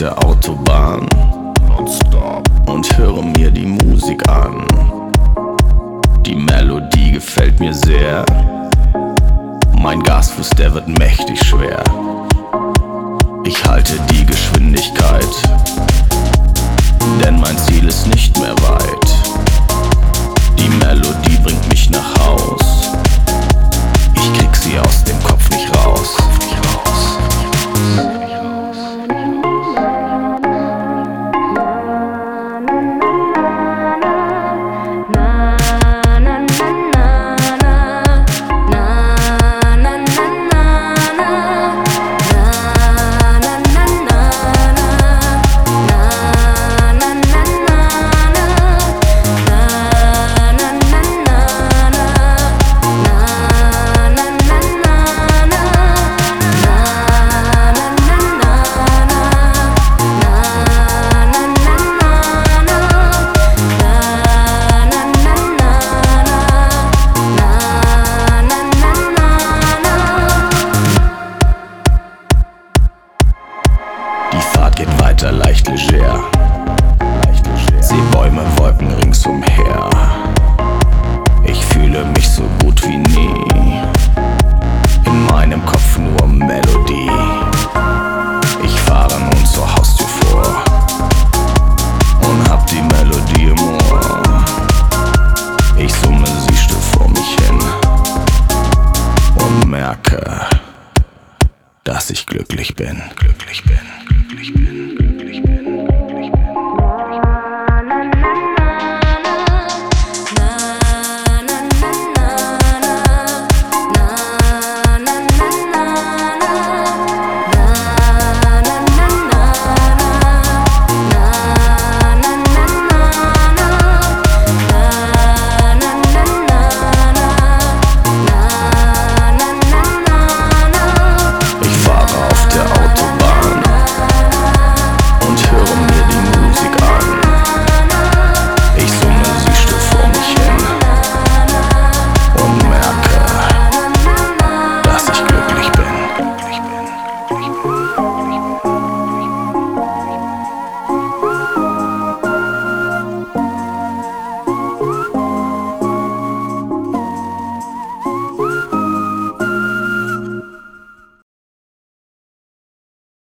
der Autobahn nonstop und höre mir die Musik an. Die Melodie gefällt mir sehr. Mein Gasfuß, der wird mächtig schwer. Ich halte die Geschwindigkeit, denn mein Ziel ist nicht mehr weit. Die Melodie bringt mich nach Haus. Ich krieg sie aus dem Kopf nicht raus. Die Fahrt geht weiter, leicht leger. Seh Bäume, Wolken ringsumher. Ich fühle mich so gut wie nie. In meinem Kopf nur Melodie. Ich fahre nun zur Haustür vor und hab die Melodie im Ohr. Ich summe sie still vor mich hin und merke, dass ich glücklich bin.